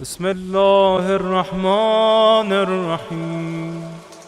بسم الله الرحمن الرحیم.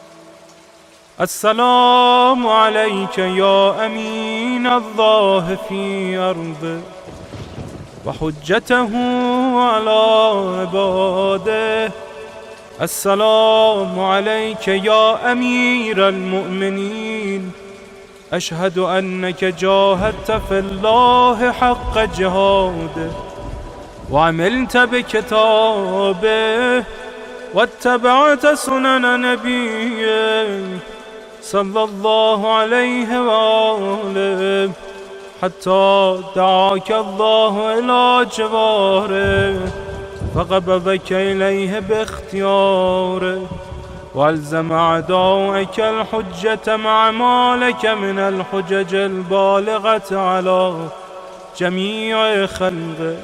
السلام علیک یا امین الله فی ارضه و حجته علی عباده. السلام علیک یا امیر المؤمنین. اشهد انک جاهدت فی الله حق جهاده وعملت بكتابه واتبعت سنن نبيه صلى الله عليه وآله حتى دعاك الله إلى جواره فقبضك إليه باختياره والزم أعداءك الحجة مع ما لك من الحجج البالغة على جميع خلقه.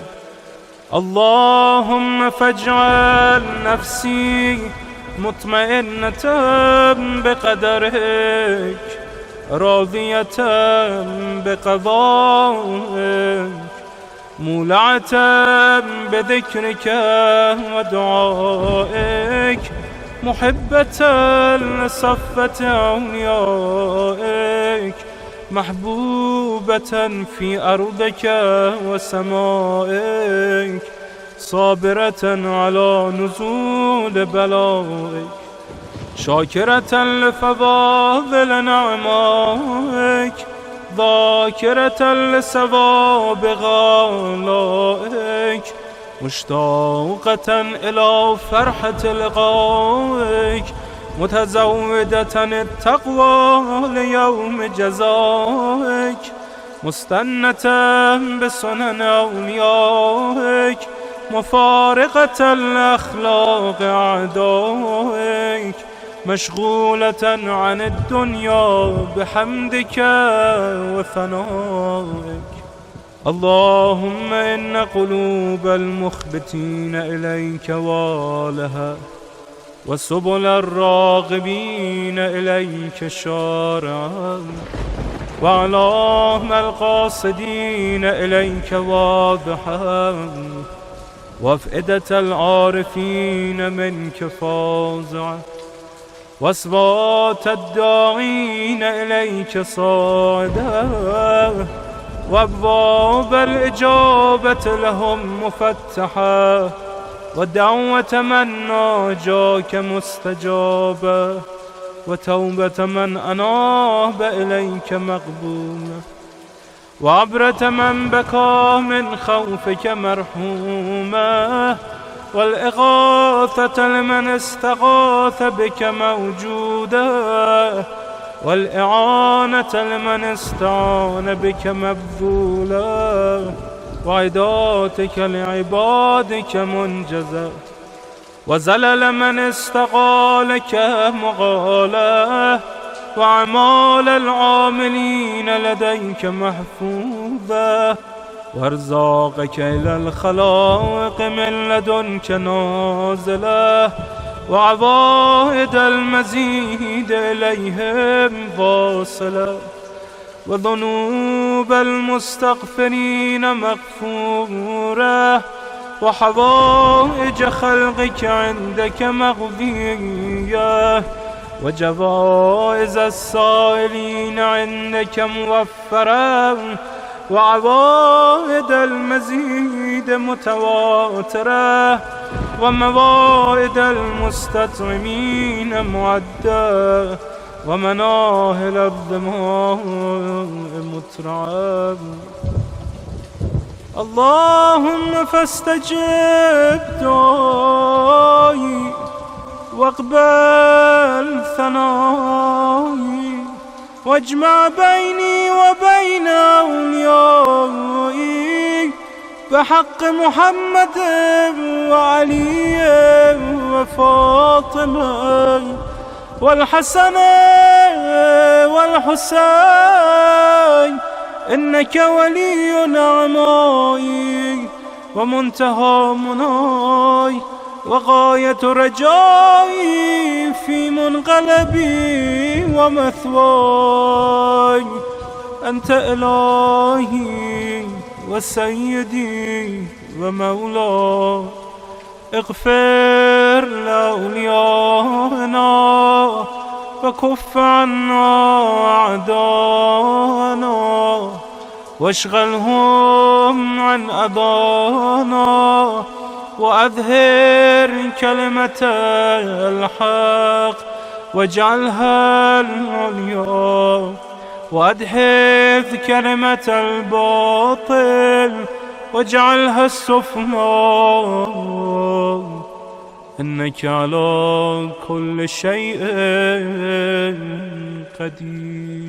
اللهم فاجعل نفسي مطمئنة بقدرك راضية بقضائك مولعة بذكرك ودعائك محبة لصفة أوليائك محبوبة في أرضك وسمائك صابرة على نزول بلائك شاكرة لفضائل نعمائك ذاكرة لثواب غالائك مشتاقة إلى فرحة لقائك متزودة التقوى ليوم جزائك مستنة بسنن أوليائك مفارقة لأخلاق أعدائك مشغولة عن الدنيا بحمدك وثنائك. اللهم إن قلوب المخبتين إليك والها وسبل الراغبين إليك شارعا وأعلام القاصدين إليك واضحا وأفئدة العارفين منك فازعا وأصوات الداعين إليك صاعدا وأبواب الإجابة لهم مفتحا ودعوة من ناجاك مستجابة وتوبة من أناب إليك مقبولة وعبرة من بكى من خوفك مرحومة والإغاثة لمن استغاث بك موجودة والإعانة لمن استعان بك مبذولة وعداتك لعبادك منجزة وزلل من استقالك مغالة وأعمال العاملين لديك محفوظة وارزاقك إلى الخلائق من لدنك نازلة وعوائد المزيد إليهم واصلة وذنوب المستغفرين مغفورة وحوائج خلقك عندك مغفية وجوائز السائلين عندك موفرة وعوائد المزيد متواترة وموائد المستطعمين معدة ومناهل الظماء مترعة. اللهم فاستجب دعائي واقبل ثنائي واجمع بيني وبين أوليائي بحق محمد وعلي وفاطمة والحسن والحسين إنك ولي نعمائي ومنتهى مناي وغاية رجائي في منقلبي ومثواي أنت إلهي وسيدي ومولاي اغفر لأوليائنا وكف عنا أعداءنا واشغلهم عن أذانا وأظهر كلمة الحق واجعلها العليا وأدحض كلمة الباطل واجعلها السفلى إنك على كل شيء قدير.